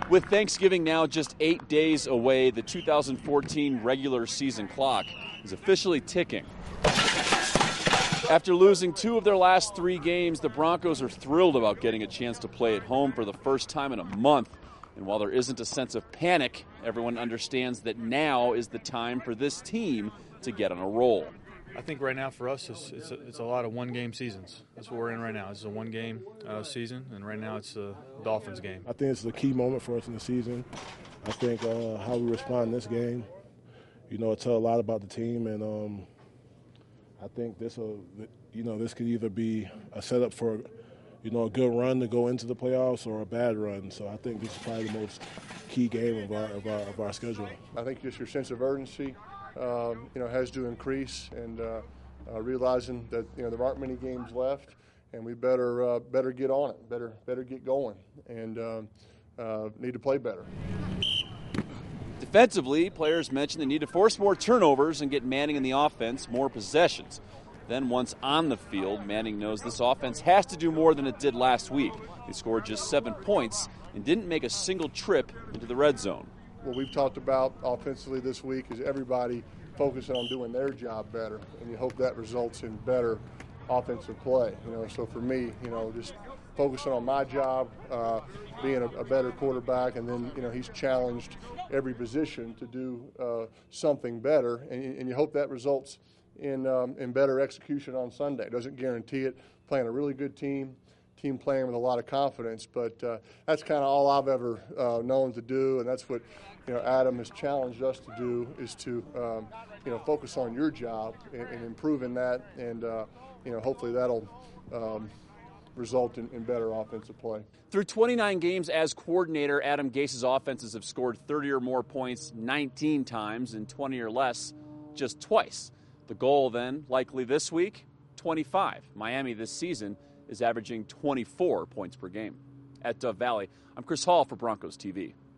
With Thanksgiving now just 8 days away, the 2014 regular season clock is officially ticking. After losing 2 of their last 3 games, the Broncos are thrilled about getting a chance to play at home for the first time in a month. And while there isn't a sense of panic, everyone understands that now is the time for this team to get on a roll. I think right now for us, it's a lot of one-game seasons. That's what we're in right now. It's a one-game season, and right now it's a Dolphins game. I think it's a key moment for us in the season. I think how we respond in this game, it tells a lot about the team, and I think this could either be a setup for, a good run to go into the playoffs or a bad run. So I think this is probably the most key game of our schedule. I think just your sense of urgency, has to increase, and realizing that there aren't many games left, and we better get on it, better get going, and need to play better. Defensively, players mentioned they need to force more turnovers and get Manning in the offense more possessions. Then once on the field, Manning knows this offense has to do more than it did last week. They scored just 7 points and didn't make a single trip into the red zone. What we've talked about offensively this week is everybody focusing on doing their job better, and you hope that results in better offensive play. So for me, just focusing on my job, being a better quarterback, and then he's challenged every position to do something better, and you hope that results in better execution on Sunday. It doesn't guarantee it. Playing a really good team playing with a lot of confidence, but that's kind of all I've ever known to do, and that's what Adam has challenged us to do, is to focus on your job and improving that, and hopefully that'll result in better offensive play. Through 29 games as coordinator, Adam Gase's offenses have scored 30 or more points 19 times and 20 or less just twice. The goal then, likely this week, 25. Miami this season is averaging 24 points per game. At Dove Valley, I'm Chris Hall for Broncos TV.